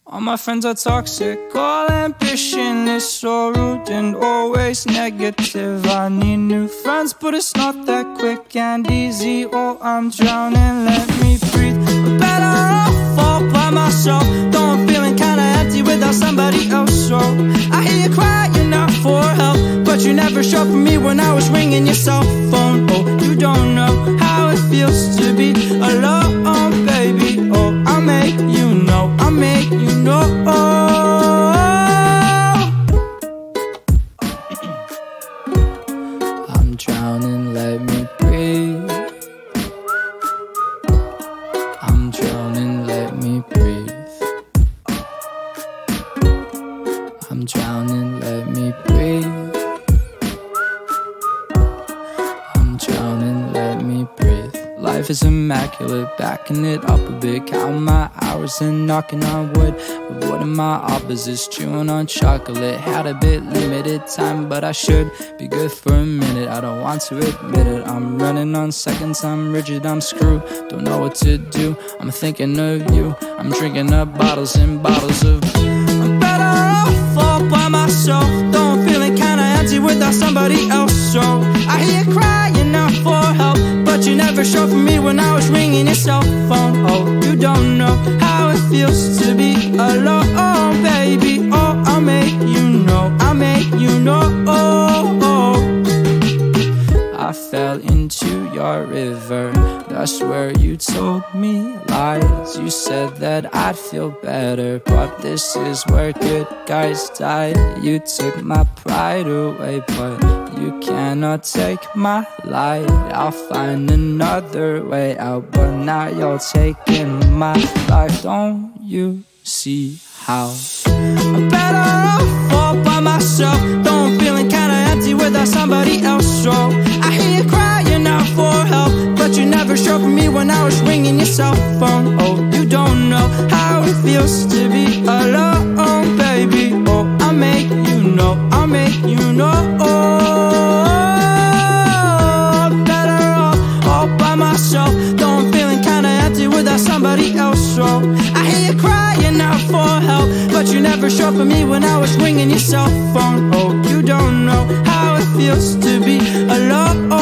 All my friends are toxic, all ambition is so rude and always negative. I need new friends, but it's not that quick and easy. Oh, I'm drowning, let me breathe. I'm better off all by myself, though I'm feeling kinda empty without somebody else. So I hear you crying out for help, but you never showed for me when I was ringing your cell phone. Oh, you don't know how it feels to be alone, baby. Oh, I'll make you know, I'll make you know. I'm drowning, let me breathe. I'm drowning, let me breathe. I'm drowning, let me breathe. I'm drowning, let me breathe. Life is immaculate, backing it up a bit, counting my hours and knocking on wood, avoiding my opposites, chewing on chocolate. Had a bit limited time, but I should be good for a minute. I don't want to admit it, I'm running on seconds, I'm rigid, I'm screwed, don't know what to do, I'm thinking of you, I'm drinking up bottles and bottles of. I'm better off all by myself, though I'm feeling kinda empty without somebody else. So I hear you crying out for help, but you never showed for me when I was ringing your cell phone. Oh, you don't know how it feels to be alone, baby. Oh, I'll make you know, I'll make you know. I fell into your river, that's where you told me lies. You said that I'd feel better, but this is where good guys die. You took my pride away, but you cannot take my light. I'll find another way out, but now you're taking my life. Don't you see how I'm better off all by myself, though I'm feeling kinda empty without somebody else. So I hear you crying out for help, but you never showed for me when I was ringing your cell phone. Oh, you don't know how it feels to be alone, baby. Oh, I'll make you know, I'll make you know. Better off all by myself, though I'm feeling kinda empty without somebody else. So I hear you crying out for help, but you never showed for me when I was ringing your cell phone. Oh, you don't know how it feels to be alone.